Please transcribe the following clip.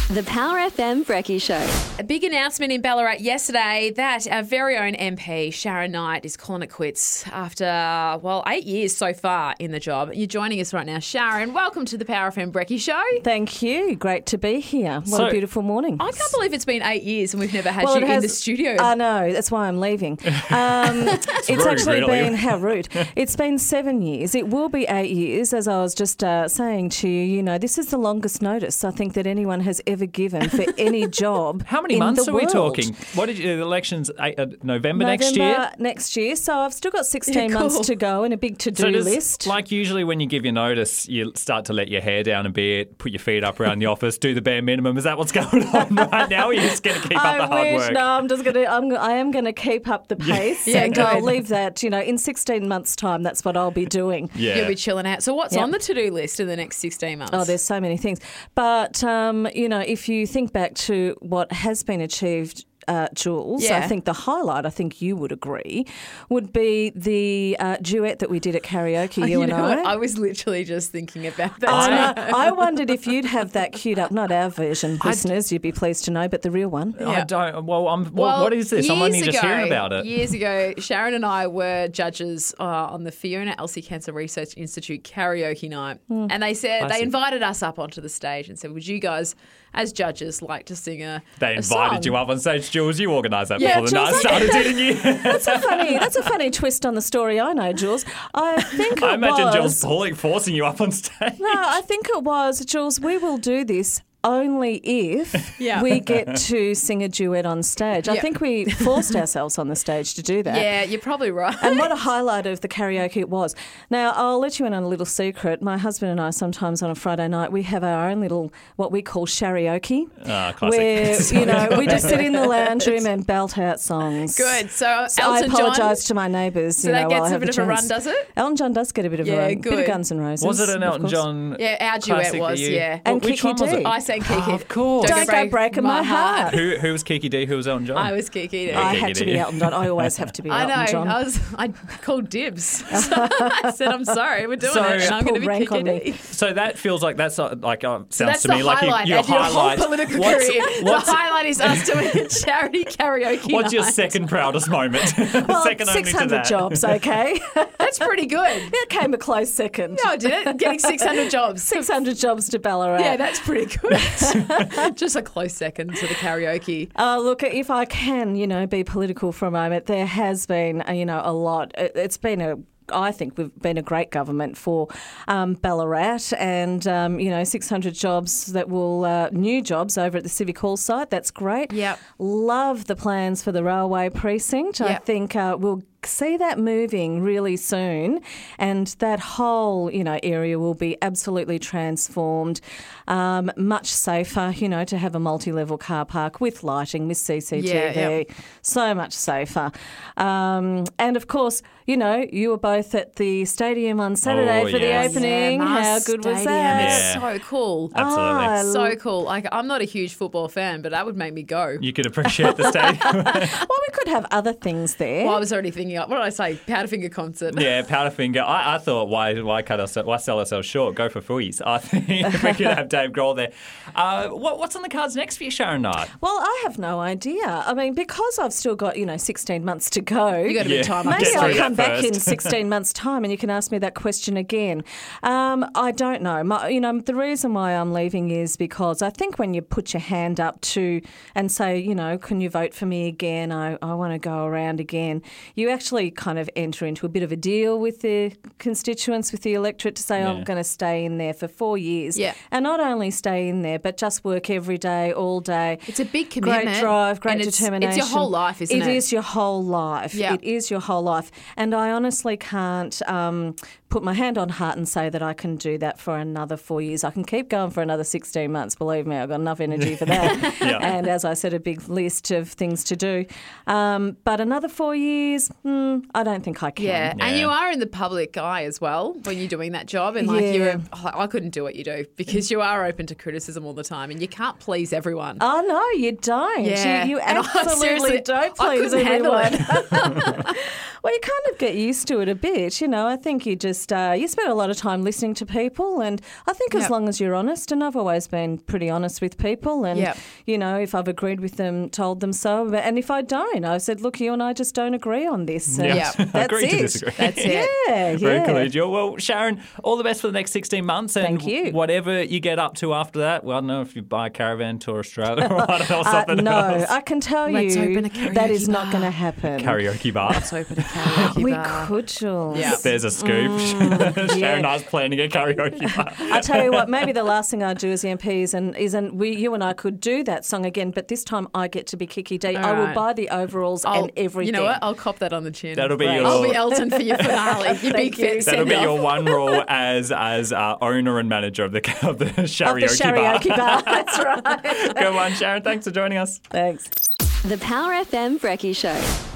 The Power FM Brekkie Show. A big announcement in Ballarat yesterday that our very own MP, Sharon Knight, is calling it quits after, 8 years so far in the job. You're joining us right now, Sharon. Welcome to the Power FM Brekkie Show. Thank you. Great to be here. What a beautiful morning. I can't believe it's been 8 years and we've never had you in the studio. I know. That's why I'm leaving. It's rude, actually really. been, how rude. It's been 7 years. It will be 8 years, as I was just saying to you. This is the longest notice I think that anyone has ever given for any job. How many in months the are we world. talking? What did you, the elections, November next year? Next year. So I've still got 16 months to go and a big to-do list. Like usually when you give your notice, you start to let your hair down a bit, put your feet up around the office, do the bare minimum. Is that what's going on right now? Or are you just going to keep up the hard work? No, I'm just going to. I am going to keep up the pace, and I'll leave that. In 16 months' time, that's what I'll be doing. Yeah. You'll be chilling out. So what's on the to-do list in the next 16 months? Oh, there's so many things. But, if you think back to what has been achieved, Jules, I think the highlight, I think you would agree, would be the duet that we did at karaoke, you and I. I was literally just thinking about that. I wondered if you'd have that queued up. Not our version, listeners, you'd be pleased to know, but the real one. I don't. What is this? I'm only just hearing about it. Years ago, Sharon and I were judges on the Fiona Elsie Cancer Research Institute karaoke night. And they said, they invited us up onto the stage and said, would you guys, as judges, like to sing a They song? invited you up on stage, Jules. You organised that Yeah, before the night Jules, started, didn't you? That's a funny twist on the story, I know, Jules. I think I imagine Jules forcing you up on stage. No, I think it was, Jules, we will do this only if we get to sing a duet on stage. I think we forced ourselves on the stage to do that. Yeah, you're probably right. And what a highlight of the karaoke it was. Now, I'll let you in on a little secret. My husband and I sometimes on a Friday night, we have our own little, what we call karaoke. Classic. Where, we just sit in the lounge room and belt out songs. Good. So I Elton John. apologise to my neighbours. So that gets a bit of a run, does it? Elton John does get a bit of a run. Good. Bit of Guns N' Roses. Was it an of Elton course. John? Yeah, our classic duet was, that you- yeah. And Which Kiki one was D. it? I sang Kiki. Of course. Don't go breaking my heart. Who was Kiki D? Who was Elton John? I was Kiki. I Kiki had to D. be Elton John. I always have to be Elton I know. John. I called dibs. I said, I'm sorry, we're doing So- it. And I'm going to be Pulled rank on Kiki me. D. So that feels like sounds That's to the me like highlight your of your highlight. whole political What's- career. what's- The highlight is us doing a charity karaoke What's your night. second proudest moment? Well, Second only to 600 that. jobs, okay? That's pretty good. It came a close second. No, I did it. Getting 600 jobs. 600 jobs to Ballarat. Yeah, that's pretty good. Just a close second to the karaoke. Look, if I can, be political for a moment, there has been, a lot. It's been I think we've been a great government for Ballarat and, 600 jobs that will, new jobs over at the Civic Hall site. That's great. Yep. Love the plans for the railway precinct. I think we'll see that moving really soon and that whole, area will be absolutely transformed, much safer, to have a multi-level car park with lighting, with CCTV, so much safer. And of course, you were both at the stadium on Saturday for the opening. How good was that? It's so cool. Absolutely. So cool. Like, I'm not a huge football fan, but that would make me go. You could appreciate the stadium. Well, we could have other things there. Well, I was already thinking, what did I say? Powderfinger concert. Yeah, Powderfinger. I thought, why sell ourselves short? Go for footies. I think we could have Dave Grohl there. What's on the cards next for you, Sharon Knight? Well, I have no idea. I mean, because I've still got, 16 months to go. You got a bit of time. Maybe Get I'll through come that back first. in 16 months' time and you can ask me that question again. I don't know. The reason why I'm leaving is because I think when you put your hand up to and say, can you vote for me again? I want to go around again. You actually kind of enter into a bit of a deal with the constituents, with the electorate to say, I'm going to stay in there for 4 years. Yeah. And not only stay in there, but just work every day, all day. It's a big commitment. Great drive, great and determination. It's your whole life, isn't it? It is your whole life. Yeah. It is your whole life. And I honestly can't put my hand on heart and say that I can do that for another 4 years. I can keep going for another 16 months. Believe me, I've got enough energy for that. And as I said, a big list of things to do. But another 4 years, I don't think I can. Yeah, and you are in the public eye as well when you're doing that job. And I couldn't do what you do because you are open to criticism all the time and you can't please everyone. Oh, no, you don't. Yeah. You And I absolutely seriously- don't I please couldn't handle everyone. Well, you kind of get used to it a bit, you know. I think you just you spend a lot of time listening to people, and I think as long as you're honest, and I've always been pretty honest with people, and you know, if I've agreed with them, told them so, and if I don't, I've said, look, you and I just don't agree on this. And that's agree it. to disagree. That's it. Yeah, Very collegial. Well, Sharon, all the best for the next 16 months. And Thank you. whatever you get up to after that, well, I don't know if you buy a caravan tour Australia or I don't know, something no, else. I can tell Let's you open a karaoke that is not bar. going to happen. Karaoke bar. Let's open a karaoke We bar. could, Jules. Yeah. There's a scoop. Sharon and I's planning a karaoke bar. I tell you what, maybe the last thing I'd do as the MP isn't you and I could do that song again, but this time I get to be Kiki D. I will right. buy the overalls and everything. You know what? I'll cop that on the chin. That'll be I'll your. be Elton for your finale. Your big Thank you. fit That'll be send-off. your one rule as owner and manager of the karaoke, Of the karaoke bar. That's right. Good one, Sharon. Thanks for joining us. Thanks. The Power FM Brekkie Show.